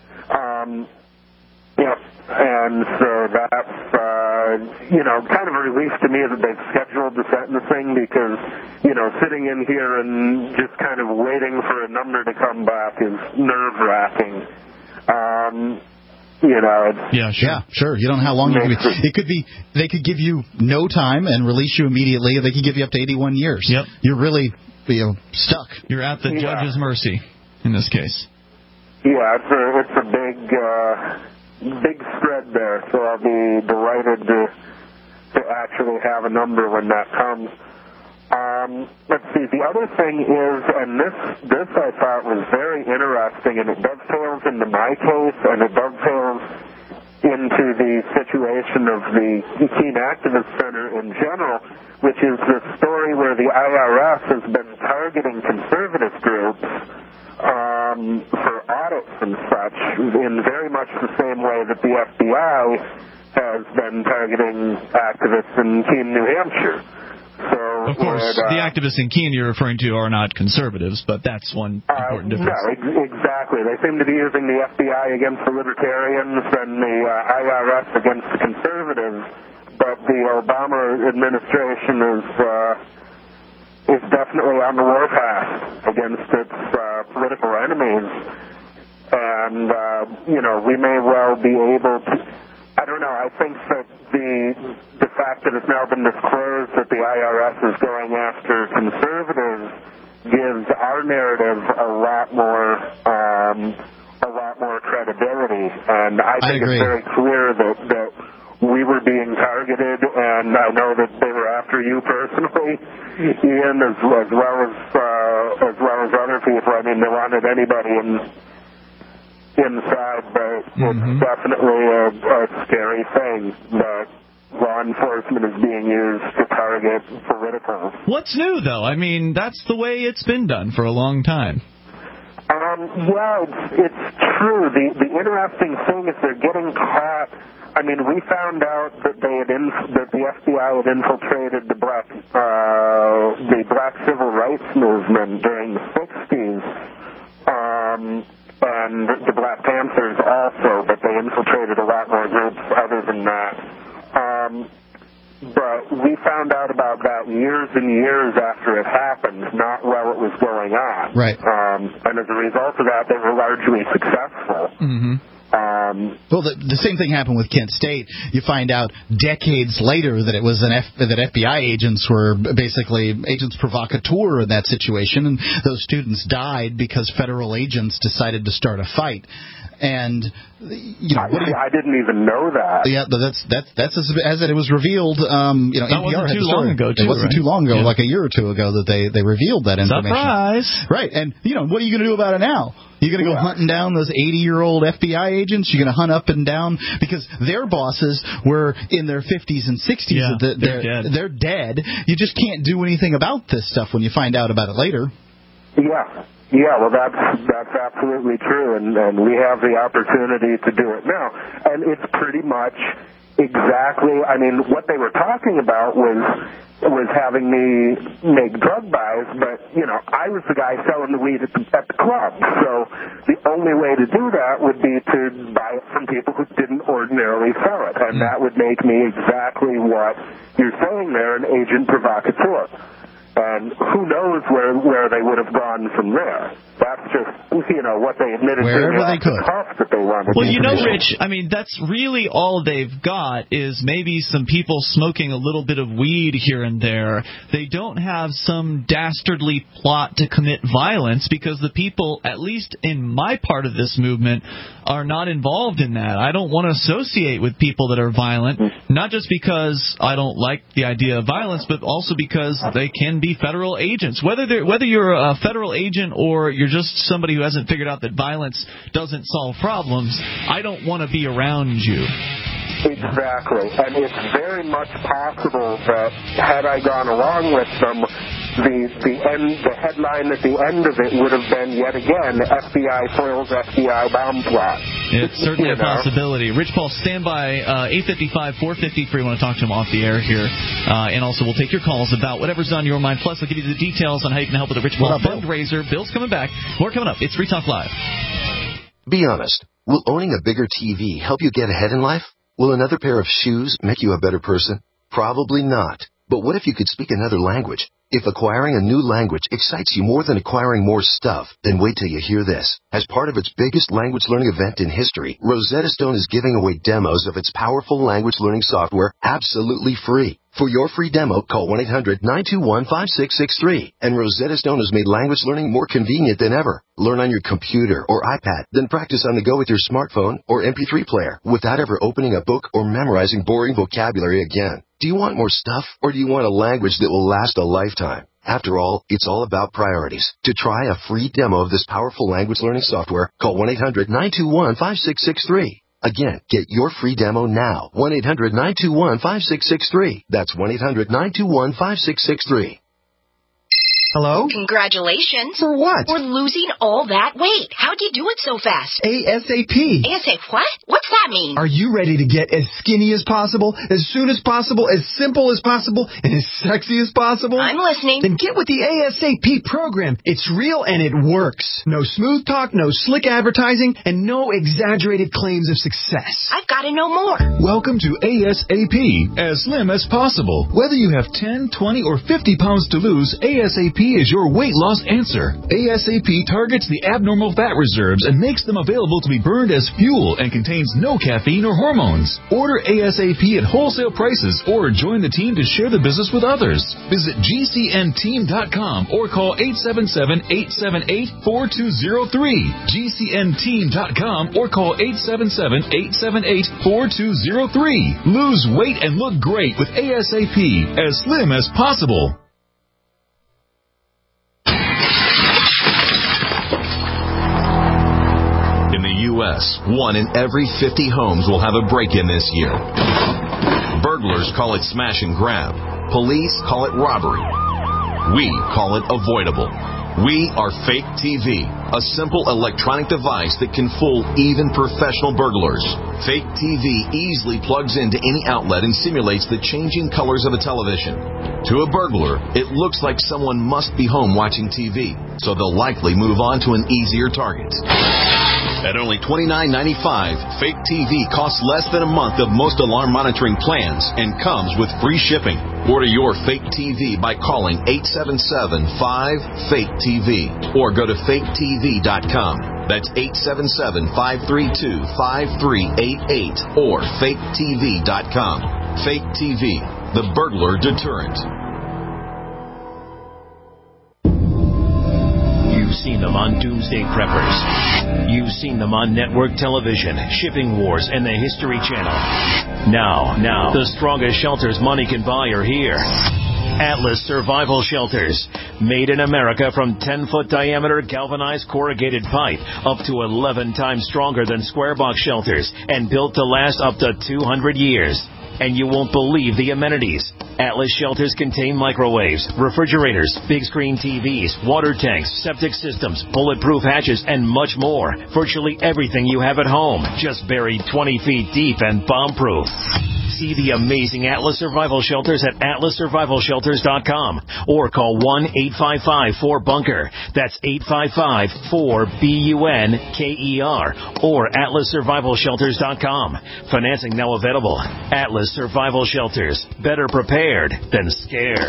Um, yeah, and so that's, uh, you know, kind of a relief to me that they've scheduled the sentencing because, you know, sitting in here and just kind of waiting for a number to come back is nerve-wracking. Um, you know, it's...
Yeah, sure. Yeah, sure. You don't know how long you could be. It could be, they could give you no time and release you immediately, or they could give you up to eighty-one years.
Yep.
You're really, you know, stuck.
You're at the
yeah.
judge's mercy in this case.
Yeah, it's a, it's a big, uh, big spread there, so I'll be delighted to to actually have a number when that comes. Um, let's see, the other thing is, and this, this I thought was very interesting, and it dovetails into my case, and it dovetails into the situation of the Keene Activist Center in general, which is the story where the I R S has been targeting conservative groups Um, for audits and such in very much the same way that the F B I has been targeting activists in Keene, New Hampshire. So,
of course,
would, uh,
the activists in Keene you're referring to are not conservatives, but that's one important
uh,
difference.
No, ex- exactly. They seem to be using the F B I against the libertarians and the uh, I R S against the conservatives, but the Obama administration is... Uh, is definitely on the warpath against its uh, political enemies. And, uh, you know, we may well be able to... I don't know, I think that the the fact that it's now been disclosed that the I R S is going after conservatives gives our narrative a lot more... Um, a lot more credibility. And I think
I
it's very clear that... that we were being targeted, and I know that they were after you personally, Ian, as, as well as uh, as well as other people. I mean, they wanted anybody in inside, but
mm-hmm.
it's definitely a, a scary thing that law enforcement is being used to target politicals.
What's new, though? I mean, that's the way it's been done for a long time.
Um, Um, yeah, it's, it's true. The the interesting thing is they're getting caught. I mean, we found out that they had inf- that the F B I had infiltrated the black uh, the black civil rights movement during the sixties, um, and the Black Panthers also, but they infiltrated a lot more groups other than that. Um, But we found out about that years and years after it happened, not while it was going on.
Right.
Um, and as a result of that, they were largely successful.
Mm-hmm.
Um,
well, the, the same thing happened with Kent State. You find out decades later that it was an F, that F B I agents were basically agents provocateur in that situation, and those students died because federal agents decided to start a fight. And you know, what do you,
I didn't even know that.
Yeah, but that's that's that's as, as it was revealed. Um, you know,
that
N P R
wasn't
had
too
the story.
long ago. Too,
it wasn't
right?
too long ago,
yeah.
like a year or two ago, that they they revealed that information.
Surprise!
Right, and you know, what are you going to do about it now? You're going to go yeah. hunting down those eighty-year-old F B I agents? You're going to hunt up and down because their bosses were in their fifties and sixties.
Yeah,
they're,
they're dead.
They're dead. You just can't do anything about this stuff when you find out about it later.
Yeah. Yeah, well, that's that's absolutely true, and, and we have the opportunity to do it now. And it's pretty much exactly, I mean, what they were talking about was was having me make drug buys, but, you know, I was the guy selling the weed at the, at the club. So the only way to do that would be to buy it from people who didn't ordinarily sell it, and that would make me exactly what you're saying there, an agent provocateur. And who knows where where they would have gone from there. That's just, you know, what they admitted
Wherever
to
they could.
The that they wanted.
Well, you know, Rich, I mean, that's really all they've got is maybe some people smoking a little bit of weed here and there. They don't have some dastardly plot to commit violence because the people, at least in my part of this movement, are not involved in that. I don't want to associate with people that are violent, not just because I don't like the idea of violence, but also because they can be federal agents. Whether they're, whether you're a federal agent or you're just somebody who hasn't figured out that violence doesn't solve problems, I don't want to be around you.
Exactly. And it's very much possible that had I gone along with them, the the end the headline at the end of it would have been yet again F B I foils F B I bomb plot.
It's certainly
you
a
know?
possibility. Rich Paul, stand by uh, eight fifty-five, four fifty-three. We want to talk to him off the air here, uh, and also we'll take your calls about whatever's on your mind. Plus, I'll give you the details on how you can help with the Rich Paul fundraiser. Bill's coming back. More coming up. It's Free Talk Live.
Be honest. Will owning a bigger T V help you get ahead in life? Will another pair of shoes make you a better person? Probably not. But what if you could speak another language? If acquiring a new language excites you more than acquiring more stuff, then wait till you hear this. As part of its biggest language learning event in history, Rosetta Stone is giving away demos of its powerful language learning software absolutely free. For your free demo, call one eight hundred nine two one five six six three. And Rosetta Stone has made language learning more convenient than ever. Learn on your computer or iPad, then practice on the go with your smartphone or M P three player without ever opening a book or memorizing boring vocabulary again. Do you want more stuff, or do you want a language that will last a lifetime? After all, it's all about priorities. To try a free demo of this powerful language learning software, call one eight hundred nine two one five six six three. Again, get your free demo now. one eight hundred nine two one five six six three. That's one eight hundred nine two one five six six three.
Hello?
Congratulations.
For what?
For losing all that weight. How'd you do it so fast?
ASAP.
ASAP what? What's that mean?
Are you ready to get as skinny as possible, as soon as possible, as simple as possible, and as sexy as possible?
I'm listening.
Then get with the ASAP program. It's real and it works. No smooth talk, no slick advertising, and no exaggerated claims of success.
I've got to know more.
Welcome to ASAP, as slim as possible. Whether you have ten, twenty, or fifty pounds to lose, ASAP is your weight loss answer. ASAP targets the abnormal fat reserves and makes them available to be burned as fuel and contains no caffeine or hormones. Order ASAP at wholesale prices or join the team to share the business with others. Visit G C N team dot com or call eight seven seven, eight seven eight, four two zero three. G C N team dot com or call eight seven seven, eight seven eight, four two zero three. Lose weight and look great with ASAP, as slim as possible.
In the U S, one in every fifty homes will have a break-in this year. Burglars call it smash and grab. Police call it robbery. We call it avoidable. We are Fake T V, a simple electronic device that can fool even professional burglars. Fake T V easily plugs into any outlet and simulates the changing colors of a television. To a burglar, it looks like someone must be home watching T V, so they'll likely move on to an easier target. At only twenty-nine ninety-five, Fake T V costs less than a month of most alarm monitoring plans and comes with free shipping. Order your Fake T V by calling eight seven seven, five, fake T V or go to fake T V dot com. That's eight seven seven, five three two, five three eight eight or fake T V dot com. Fake T V, the burglar deterrent.
You've seen them on Doomsday Preppers. You've seen them on network television, Shipping Wars, and the History Channel. Now, now, the strongest shelters money can buy are here. Atlas Survival Shelters. Made in America from ten-foot diameter galvanized corrugated pipe, up to eleven times stronger than square box shelters, and built to last up to two hundred years. And you won't believe the amenities. Atlas shelters contain microwaves, refrigerators, big screen T Vs, water tanks, septic systems, bulletproof hatches, and much more. Virtually everything you have at home, just buried twenty feet deep and bomb-proof. See the amazing Atlas Survival Shelters at atlas survival shelters dot com or call one eight five five, four, bunker. That's eight five five, four, B U N K E R or atlas survival shelters dot com. Financing now available. Atlas Survival Shelters. Better prepared than scared.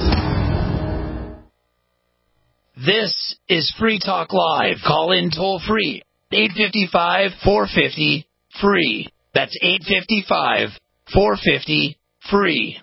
This is Free Talk Live. Call in toll free. eight five five, four five zero, free. That's eight five five, four five zero, free.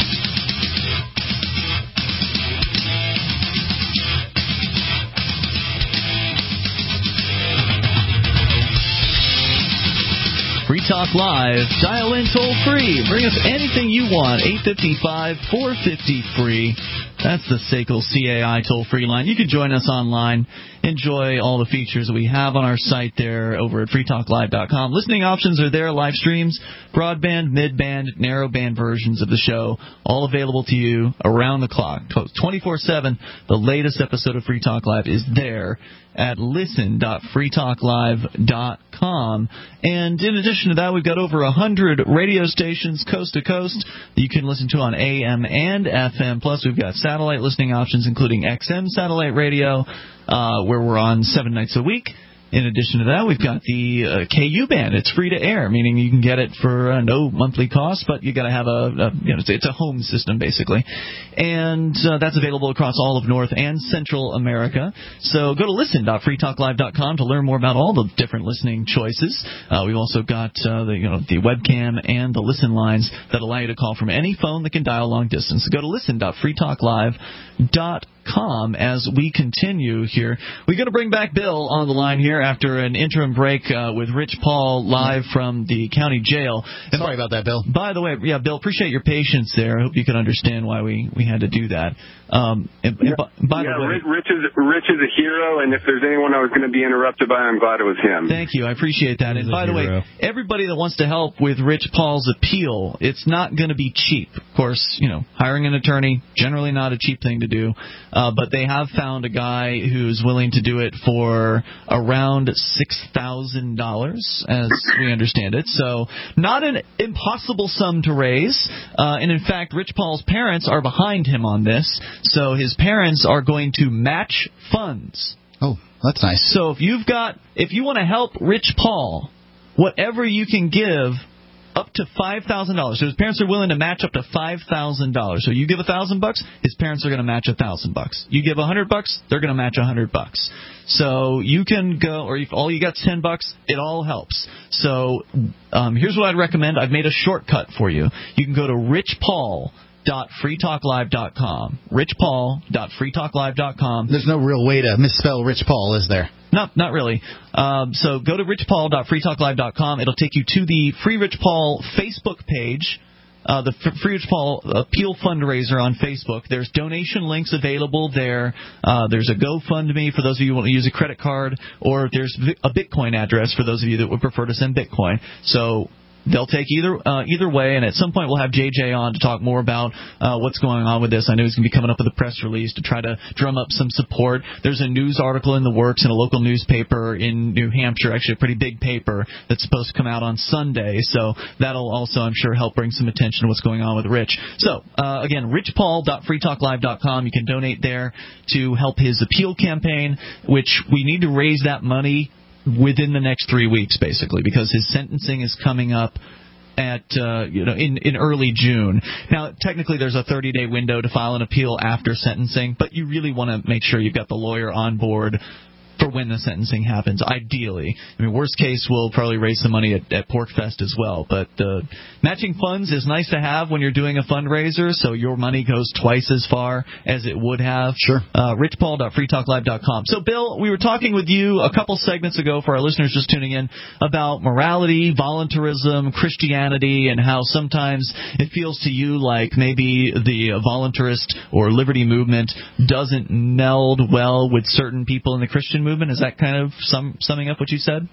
Free Talk Live. Dial in toll free. Bring us anything you want. eight five five, four five zero, free. That's the S A C L C A I toll-free line. You can join us online. Enjoy all the features that we have on our site there over at free talk live dot com. Listening options are there, live streams, broadband, midband, narrowband versions of the show, all available to you around the clock, twenty-four seven. The latest episode of Free Talk Live is there at listen dot free talk live dot com. And in addition to that, we've got over one hundred radio stations coast to coast that you can listen to on A M and F M. Plus, we've got satellite listening options, including X M satellite radio, uh, where we're on seven nights a week. In addition to that, we've got the uh, K U band. It's free to air, meaning you can get it for uh, no monthly cost, but you got to have a, a you know, it's, it's a home system basically, and uh, that's available across all of North and Central America. So go to listen dot free talk live dot com to learn more about all the different listening choices. Uh, we've also got uh, the you know the webcam and the listen lines that allow you to call from any phone that can dial long distance. So go to listen dot free talk live dot com as we continue here. We're going to bring back Bill on the line here after an interim break uh, with Rich Paul live from the county jail. And
Sorry about that, Bill.
By the way, yeah, Bill, appreciate your patience there. I hope you can understand why we, we had to do that. Um, and,
yeah,
and by, by
yeah
the way,
Rich is Rich is a hero, and if there's anyone I was going to be interrupted by, I'm glad it was him.
Thank you. I appreciate that. And by the way, everybody that wants to help with Rich Paul's appeal, it's not going to be cheap. Of course, you know, hiring an attorney, generally not a cheap thing to do. Uh, but they have found a guy who's willing to do it for around six thousand dollars, as we understand it. So not an impossible sum to raise. Uh, and in fact, Rich Paul's parents are behind him on this. So his parents are going to match funds.
Oh, that's nice.
So if you've got, if you want to help Rich Paul, whatever you can give, up to five thousand dollars. So his parents are willing to match up to five thousand dollars. So you give a thousand bucks, his parents are going to match a thousand bucks. You give a hundred bucks, they're going to match a hundred bucks. So you can go, or if all you got's ten bucks, it all helps. So um, here's what I'd recommend. I've made a shortcut for you. You can go to rich paul dot free talk live dot com. rich paul dot free talk live dot com.
There's no real way to misspell Rich Paul, is there?
No, not really. Um, so go to rich paul dot free talk live dot com. It'll take you to the Free Rich Paul Facebook page, uh, the Free Rich Paul Appeal Fundraiser on Facebook. There's donation links available there. Uh, there's a GoFundMe for those of you who want to use a credit card, or there's a Bitcoin address for those of you that would prefer to send Bitcoin. So they'll take either uh, either way, and at some point we'll have J J on to talk more about uh, what's going on with this. I know he's going to be coming up with a press release to try to drum up some support. There's a news article in the works in a local newspaper in New Hampshire, actually a pretty big paper, that's supposed to come out on Sunday, so that'll also, I'm sure, help bring some attention to what's going on with Rich. So, uh, again, rich paul dot free talk live dot com. You can donate there to help his appeal campaign, which we need to raise that money within the next three weeks, basically, because his sentencing is coming up at uh, you know in, in early June. Now, technically, there's a thirty-day window to file an appeal after sentencing, but you really want to make sure you've got the lawyer on board for when the sentencing happens, ideally. I mean, worst case, we'll probably raise some money at, at PorkFest as well. But uh, matching funds is nice to have when you're doing a fundraiser, so your money goes twice as far as it would have.
Sure.
Uh, rich paul dot free talk live dot com. So, Bill, we were talking with you a couple segments ago, for our listeners just tuning in, about morality, voluntarism, Christianity, and how sometimes it feels to you like maybe the voluntarist or liberty movement doesn't meld well with certain people in the Christian movement. Is that kind of sum, summing up what you said?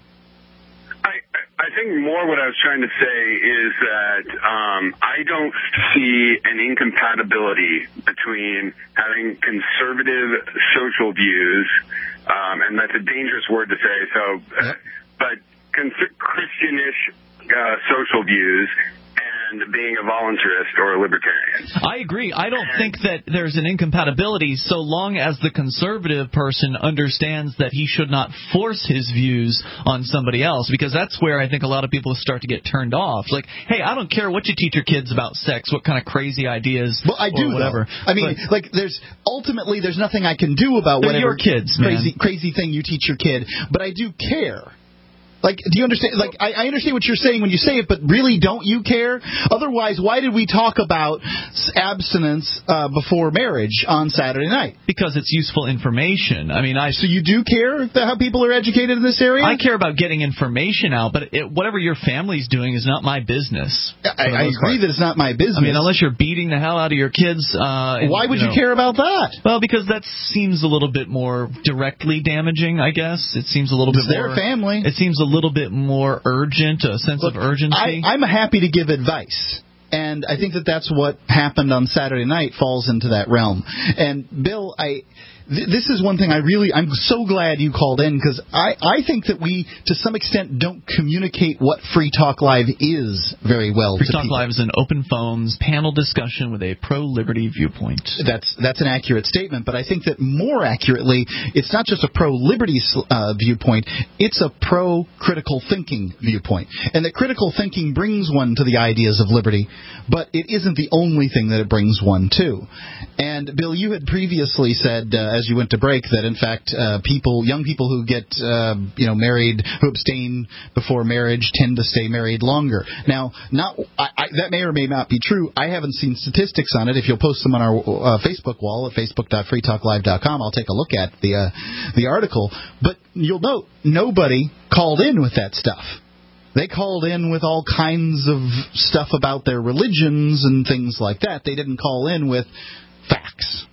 I, I think more what I was trying to say is that um, I don't see an incompatibility between having conservative social views, um, and that's a dangerous word to say, so, yep. but cons- Christianish uh, social views and being a voluntarist or a libertarian.
I agree. I don't think that there's an incompatibility so long as the conservative person understands that he should not force his views on somebody else, because that's where I think a lot of people start to get turned off. Like, hey, I don't care what you teach your kids about sex, what kind of crazy ideas
well, I do,
or whatever.
Though. I mean, but, like, there's ultimately there's nothing I can do about whatever
your kids,
crazy,
man.
crazy thing you teach your kid, but I do care. Like, do you understand? Like, I, I understand what you're saying when you say it, but really, don't you care? Otherwise, why did we talk about abstinence uh, before marriage on Saturday night?
Because it's useful information. I mean, I
so you do care how people are educated in this area?
I care about getting information out, but it, whatever your family's doing is not my business.
I, I agree part. that it's not my business.
I mean, unless you're beating the hell out of your kids. Uh, and,
why would
you,
you
know,
care about that?
Well, because that seems a little bit more directly damaging, I guess. It seems a little
it's
bit
their
more.
family.
It seems a little bit more urgent, a sense
Look,
of urgency.
I, I'm happy to give advice. And I think that that's what happened on Saturday night falls into that realm. And, Bill, I... This is one thing I really, I'm so glad you called in, because I, I think that we, to some extent, don't communicate what Free Talk Live is very well
Free
to
Talk
people.
Live is an open phones panel discussion with a pro-liberty viewpoint.
That's that's an accurate statement, but I think that more accurately, it's not just a pro-liberty uh, viewpoint, it's a pro-critical thinking viewpoint. And that critical thinking brings one to the ideas of liberty, but it isn't the only thing that it brings one to. And, Bill, you had previously said, uh, as you went to break, that in fact uh, people, young people who get uh, you know married, who abstain before marriage, tend to stay married longer. Now, not I, I, that may or may not be true. I haven't seen statistics on it. If you'll post them on our uh, Facebook wall at facebook dot free talk live dot com, I'll take a look at the uh, the article. But you'll note nobody called in with that stuff. They called in with all kinds of stuff about their religions and things like that. They didn't call in with facts.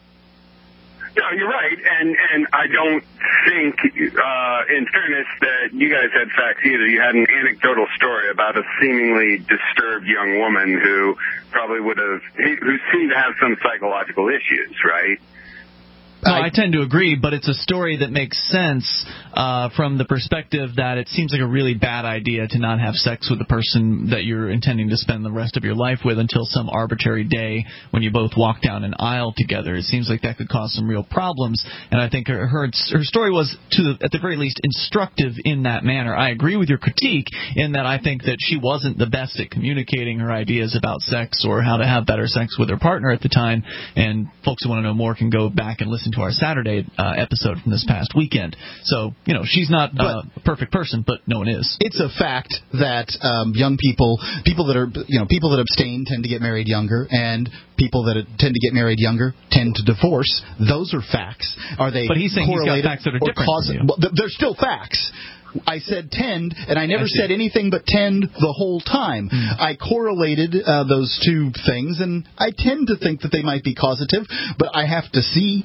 No, you're right, and and I don't think, uh, in fairness, that you guys had facts either. You had an anecdotal story about a seemingly disturbed young woman who probably would have, who seemed to have some psychological issues, right?
No, I tend to agree, but it's a story that makes sense uh, from the perspective that it seems like a really bad idea to not have sex with the person that you're intending to spend the rest of your life with until some arbitrary day when you both walk down an aisle together. It seems like that could cause some real problems, and I think her her, her story was, to the, at the very least, instructive in that manner. I agree with your critique in that I think that she wasn't the best at communicating her ideas about sex or how to have better sex with her partner at the time, and folks who want to know more can go back and listen to our Saturday uh, episode from this past weekend. So, you know, she's not uh, a perfect person, but no one is.
It's a fact that um, young people, people that are, you know, people that abstain tend to get married younger, and people that tend to get married younger tend to divorce. Those are facts. Are they?
But he's saying he's got facts that are different.
Cause, well, they're still facts. I said tend, and I never I said anything but tend the whole time. Mm. I correlated uh, those two things, and I tend to think that they might be causative, but I have to see.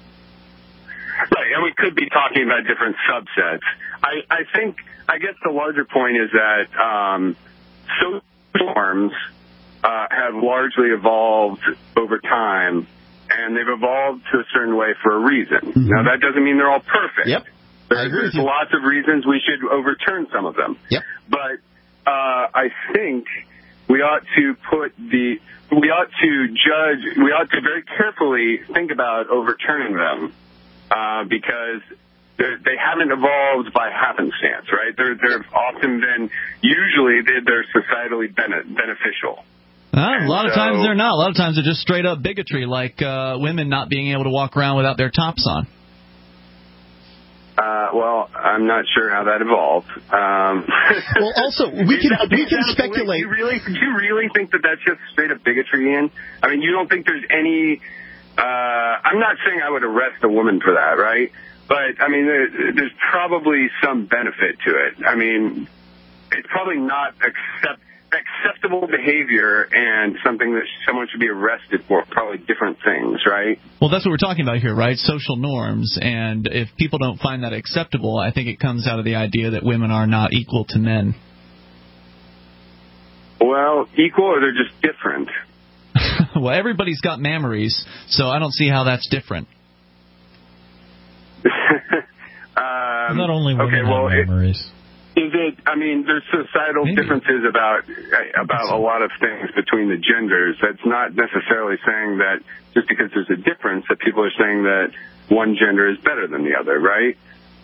Right, and we could be talking about different subsets. I, I think, I guess the larger point is that um, social norms uh, have largely evolved over time, and they've evolved to a certain way for a reason. Mm-hmm. Now, that doesn't mean they're all perfect.
Yep.
There, there's lots of reasons we should overturn some of them.
Yep.
But uh, I think we ought to put the we ought to judge we ought to very carefully think about overturning them uh, because they haven't evolved by happenstance, right? They're they've often been usually they're, they're societally bene- beneficial.
Uh, a lot
so,
of times they're not. A lot of times they're just straight up bigotry, like uh, women not being able to walk around without their tops on.
Uh, well, I'm not sure how that evolved. Um,
well, also we can we can speculate.
Do you really, do you really think that that's just straight up bigotry, Ian? I mean, you don't think there's any? Uh, I'm not saying I would arrest a woman for that, right? But I mean, there, there's probably some benefit to it. I mean, it's probably not accept. acceptable behavior and something that someone should be arrested for, probably different things, right?
Well, that's what we're talking about here, right? Social norms. And if people don't find that acceptable, I think it comes out of the idea that women are not equal to men.
Well, equal or they're just different?
Well, everybody's got mammaries, so I don't see how that's different.
um,
not only women
okay, well,
have mammaries.
It, Is it? I mean, there's societal Maybe. differences about about a lot of things between the genders. That's not necessarily saying that just because there's a difference that people are saying that one gender is better than the other, right?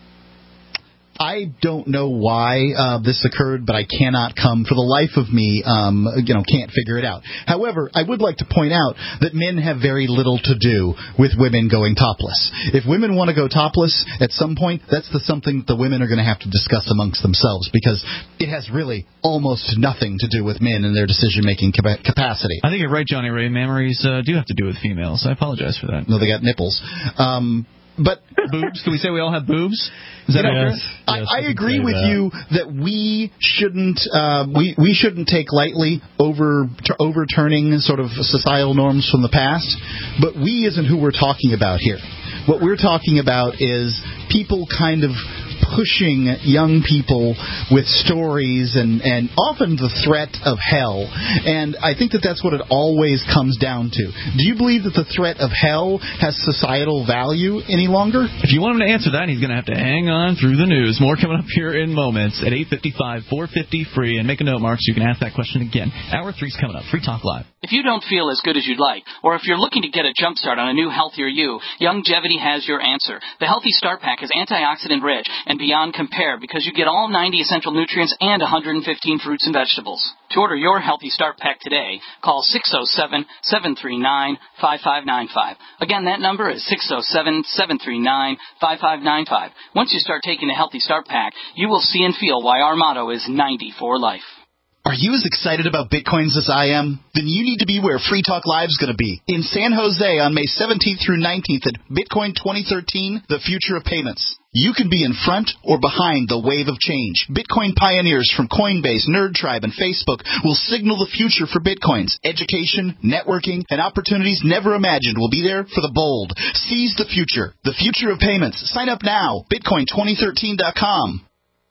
I don't know why uh, this occurred, but I cannot come for the life of me, um, you know, can't figure it out. However, I would like to point out that men have very little to do with women going topless. If women want to go topless at some point, that's the something that the women are going to have to discuss amongst themselves, because it has really almost nothing to do with men and their decision-making capacity.
I think you're right, Johnny Ray. Mammaries uh, do have to do with females. I apologize for that.
No, they got nipples. Um... But
boobs? Can we say we all have boobs? Is that
yes, yes, I, I agree with that. you that we shouldn't uh, we we shouldn't take lightly over t- overturning sort of societal norms from the past. But we isn't who we're talking about here. What we're talking about is people kind of pushing young people with stories and, and often the threat of hell. And I think that that's what it always comes down to. Do you believe that the threat of hell has societal value any longer?
If you want him to answer that, he's going to have to hang on through the news. More coming up here in moments at eight fifty-five, four fifty, free. And make a note, Mark, so you can ask that question again. Hour three's coming up. Free Talk Live.
If you don't feel as good as you'd like, or if you're looking to get a jump start on a new healthier you, Youngevity has your answer. The Healthy Start Pack is antioxidant rich and beyond compare because you get all ninety essential nutrients and one hundred fifteen fruits and vegetables. To order your Healthy Start Pack today, call six oh seven, seven three nine, five five nine five. Again, that number is six oh seven, seven three nine, five five nine five. Once you start taking the Healthy Start Pack, you will see and feel why our motto is ninety for life.
Are you as excited about Bitcoins as I am? Then you need to be where Free Talk Live is going to be. In San Jose on May seventeenth through nineteenth at Bitcoin twenty thirteen, the future of payments. You can be in front or behind the wave of change. Bitcoin pioneers from Coinbase, NerdTribe, and Facebook will signal the future for Bitcoins. Education, networking, and opportunities never imagined will be there for the bold. Seize the future. The future of payments. Sign up now. Bitcoin twenty thirteen dot com.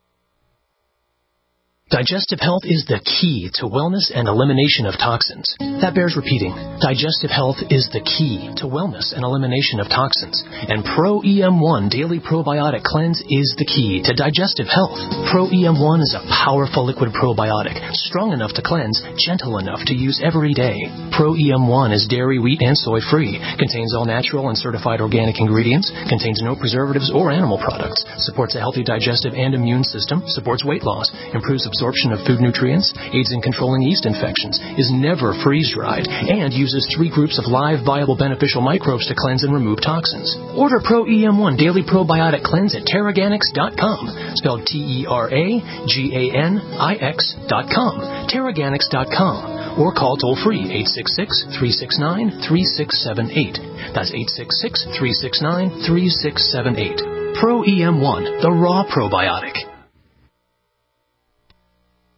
Digestive health is the key to wellness and elimination of toxins. That bears repeating. Digestive health is the key to wellness and elimination of toxins. And Pro E M one Daily Probiotic Cleanse is the key to digestive health. Pro E M one is a powerful liquid probiotic, strong enough to cleanse, gentle enough to use every day. Pro E M one is dairy, wheat, and soy free, contains all natural and certified organic ingredients, contains no preservatives or animal products, supports a healthy digestive and immune system, supports weight loss, improves absorption absorption of food nutrients, aids in controlling yeast infections, is never freeze-dried, and uses three groups of live, viable, beneficial microbes to cleanse and remove toxins. Order Pro E M one Daily Probiotic Cleanse at Terraganix dot com, spelled T E R A G A N I X dot com, Terraganix dot com, or call toll-free eight six six, three six nine, three six seven eight. That's eight six six, three six nine, three six seven eight. Pro E M one, the raw probiotic.